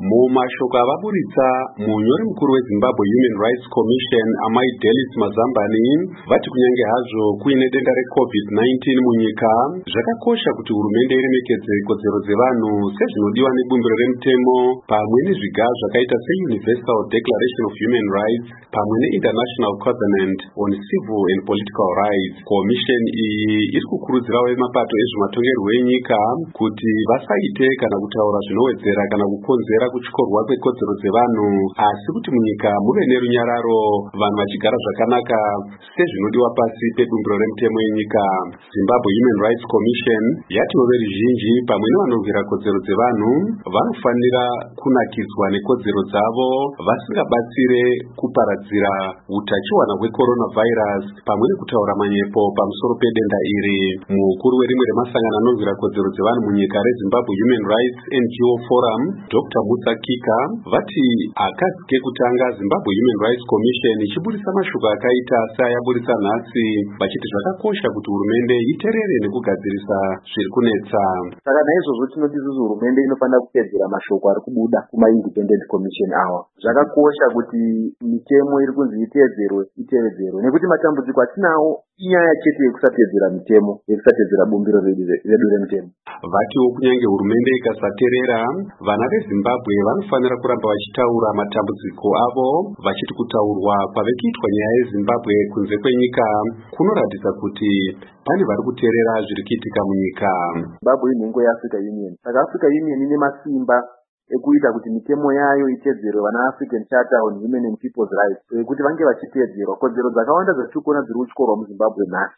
Mumashoko avaburitsa munyori mukuru weZimbabwe Human Rights Commission Amai Delis Mazambani vati kunyange hazvo kuine denda reCovid-19 munyika, zvakakosha kuti hurumende iremekedze kodzero dzevanhu sezvinodiwa nebumbiro remutemo pamwe nezviga zvakaita seUniversal Declaration of Human Rights pamwe neInternational Covenant on Civil and Political Rights. Commission iyi iri kukurudzirawo vemapato ezvematongerwo enyika kuti vasaite kana kutaura zvinowedzera kana kukonzera kutyikorwa kwekodzero dzevanhu, asi kuti munyika muve nerunyararo, vanhu vachigara zvakanaka sezvinodiwa pasi pebumbiro remutemo yenyika. Zimbabwe Human Rights Commission yatiwo veruzhinji pamwe nevanorwira kodzero dzevanhu vanofanira kunakidzwa nekodzero dzavo vasingabatsire kuparadzira utachiwana hwecoronavirus pamwe nekutaura manyepo pamusoro pedenda iri. Mukuru werimwe remasangano anorwira kodzero dzevanhu munyika reZimbabwe Human Rights NGO Forum Dr. Musa Kika vati akazi kekutanga Zimbabwe Human Rights Commission ichiburisa mashoko akaita seayaburisa nhasi, vachiti zvakakosha kuti hurumende iterere nekugadzirisa zviri kunetsa. Saka naizvozvo tinoti isusu hurumende inofanira kutedzera mashoko ari kubuda kuma-Independent Commission awa. Zvakakosha kuti mitemo iri kunzi itevedzerwe nekuti matambudziko atinawo inyaya chete yekusatedzera mitemo, yekusatedzera bumbiro redu remutemo. Vatiwo kunyange hurumende ikasaterera, vana veZimbabwe vanofanira kuramba vachitaura matambudziko avo, vachiti kutaurwa kwave kuitwa nyaya yeZimbabwe kunze kwenyika kunoratidza kuti pane vari kuteerera zviri kuitika munyika. Zimbabwe inhengo yeAfrica Union. Saka Africa Union ine masimba ekuita kuti mitemo yayo itedzerwe vana African Charter on Human and People's Rights, kuti vange vachitedzerwa kodzero dzakawanda dzatiri kuona dziri kuchikorwa muZimbabwe nhasi,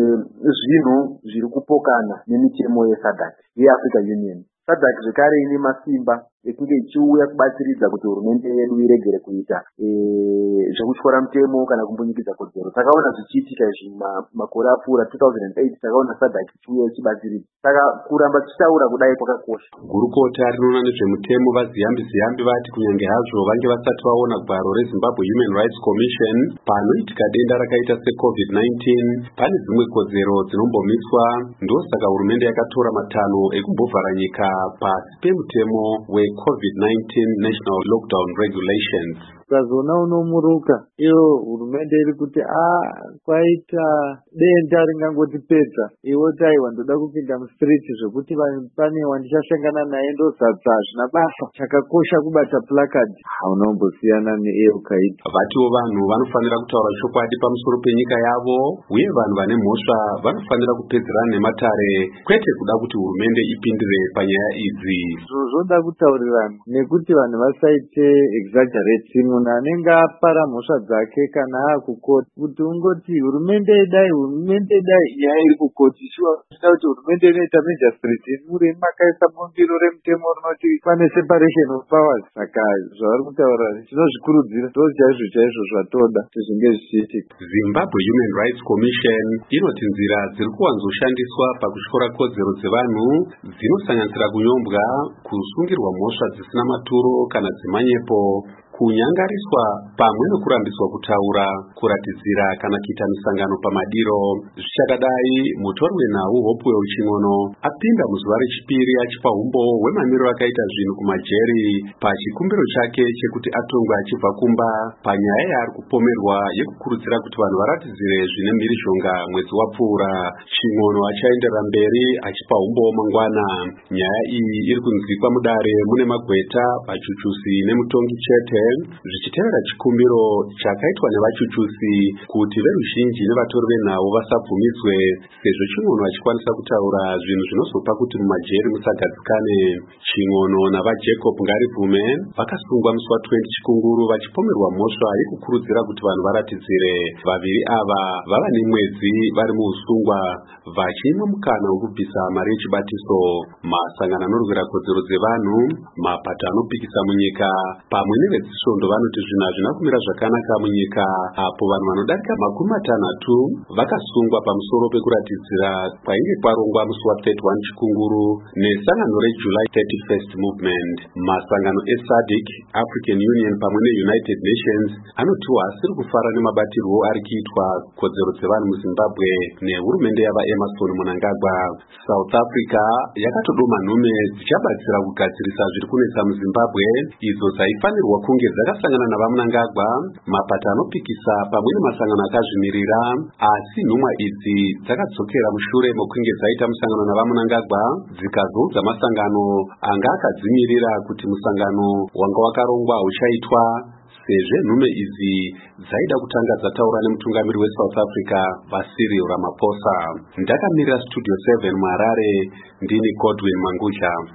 zvinhu zviri kupokana nemitemo yeSADC yeAfrica Union. SADC zvekare ine masimba ekunge ichiuya kubatsiridza kuti hurumende yedu iregere kuita zvekutyora mutemo kana kumbunyikidza kodzero. Takaona zvichiitika izvi makore apfuura 2008, takaona SADC ichiuya ichibatsiridza. Saka kuramba tichitaura kudai kwakakosha. Gurukota rinoona nezvemutemo vaziyambi vati kunyange hazvo vange vasati vaona gwaro reZimbabwe Human Rights Commission panoitika denda rakaita seCovid-19, pane dzimwe kodzero dzinombomitswa, ndosaka hurumende yakatora matanho ekumbovhara nyika pasi pemutemo weCovid-19 National Lockdown Regulations. Ukazona unomuruka iyo hurumende iri kuti kwaita denda ringangotipedza, iwo taiwa ndoda kupinda mustriti zvokuti pane wandichasangana naye ndozadza hazvina basa. Chakakosha kubata plakadi, unombosiyana neiyo ukaita. Vatiwo vanhu vanofanira kutaura chokwadi pamusoro penyika yavo, uye vanhu vane mhosva vanofanira kupedzerana nematare, kwete kuda kuti hurumende ipindire panyaya idzi. Zvoda kutaurirana nekuti vanhu vasaite exaggerate. Munhu anenge apara mhosva dzake kana akukoti kuti ungoti hurumende idai nyaya iri kukoti, chinoita kuti hurumende inoita magistrate muri makaisa bumbiro remutemo rinoti pane separation of powers. Saka zvavari kutaura tinozvikurudzira, chaizvo zvatoda kuti zvinge zvichiitika. Zimbabwe Human Rights Commission inoti nzira dziri kuwanzoshandiswa pakutyora kodzero dzevanhu dzinosanganisira kunyombwa, kusungirwa mhosva dzisina maturo kana dzemanyepo, kunyangariswa pamwe nekurambiswa kutaura, kuratidzira kana kuita misangano pamadiro. Zvichakadai, mutori wenhau Hopewell Ching'ono apinda muzuva rechipiri achipa umbowo hwemamiriro akaita zvinhu kumajeri pachikumbiro chake chekuti atongwe achibva kumba panyaya yaari kupomerwa yekukurudzira kuti vanhu varatidzire zvine mhirizhonga mwedzi wapfuura. Ching'ono achaenderera mberi achipa umbowo mangwana. Nyaya iyi iri kunzwikwa mudare mune Magweta, Vachuchusi nemutongi chete, zvichitevera chikumbiro chakaitwa nevachuchusi kuti veruzhinji nevatori venhau vasabvumidzwe, sezvo Ching'ono achikwanisa kutaura zvinhu zvinozopa kuti mumajeri musagadzikane. Ching'ono navaJacob Ngaribvume vakasungwa musi wa20 Chikunguru vachipomerwa mhosva yekukurudzira kuti vanhu varatidzire. Vaviri ava vava nemwedzi vari muusungwa vachimwa mukana wekubvisa mari yechibatiso. Masangano anorwira kodzero dzevanhu, mapato anopikisa munyika pamwe nevedzidzo vezvesvondo vanoti zvinhu hazvina kumira zvakanaka munyika, apo vanhu vanodarika 60 vakasungwa pamusoro pekuratidzira kwainge kwarongwa musi wa31 Chikunguru nesangano reJuly 31st Movement. Masangano eSADC, African Union pamwe neUnited Nations anotiwa asiri kufara nemabatirwo ari kuitwa kodzero dzevanhu muZimbabwe nehurumende yavaEmerson Mnangagwa. South Africa yakatodoma nhume dzichabatsira kugadzirisa zviri kunetsa muZimbabwe, idzo dzaifanirwa kunge dzakasangana navaMnangagwa, mapato anopikisa pamwe nemasangano akazvimirira, asi nhumwa idzi dzakadzokera mushure mokunge dzaita musangano navaMnangagwa dzikazoudza masangano anga akadzimirira kuti musangano wanga wakarongwa uchaitwa, sezvo nhume idzi dzaida kutanga dzataura nemutungamiri weSouth Africa vaCyril Ramaphosa. Ndakamirira Studio 7 muHarare, ndini Godwin Mangudya.